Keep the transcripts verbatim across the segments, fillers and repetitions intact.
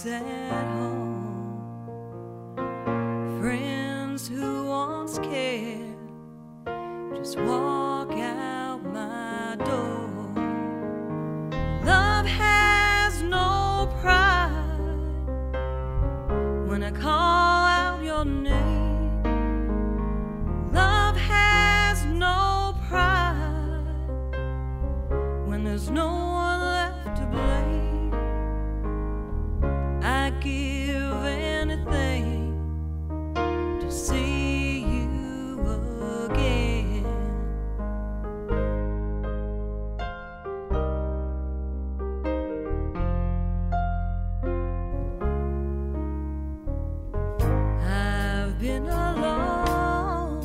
peace at home, friends who once cared just walk out my door. Love has no pride when I call out your name. Love has no pride when there's no one left to blame. I give anything to see you again. I've been alone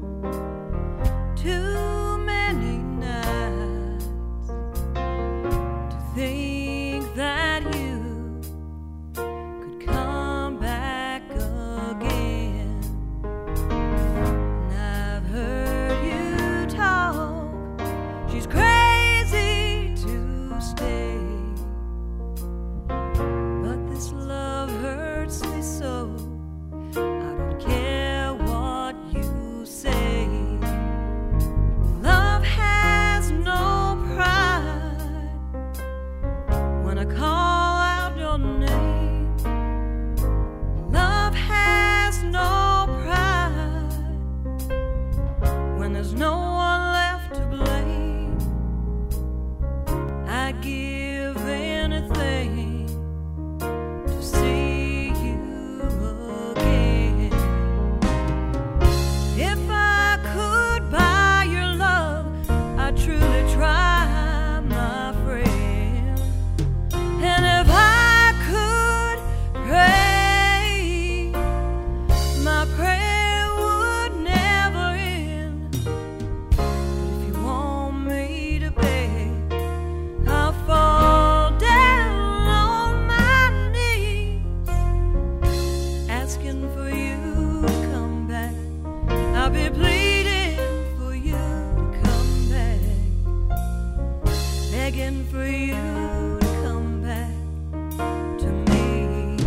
too many nights to think that you could come back again. And I've heard you talk, she's crazy to stay, but this love hurts me so. I don't care what you say. Love has no pride when I call out your name. Love has no pride when there's no one left to blame. I give anything to see you again. If I could buy your love, I'd truly try, my friend. And if I could pray, my prayer would never end. If you want me to beg, I'll fall down on my knees, asking for you to come back. I'll be pleading for you to come back, begging for you to come back to me.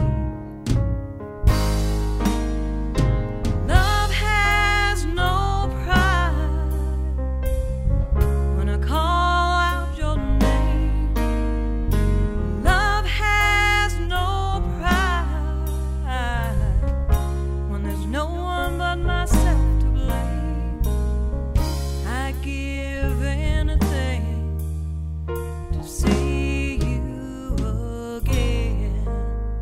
Love has no pride when I call out your name. Love has no pride when there's no one but myself to blame. I give anything to see you again.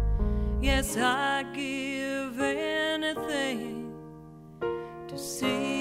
Yes, I give anything to see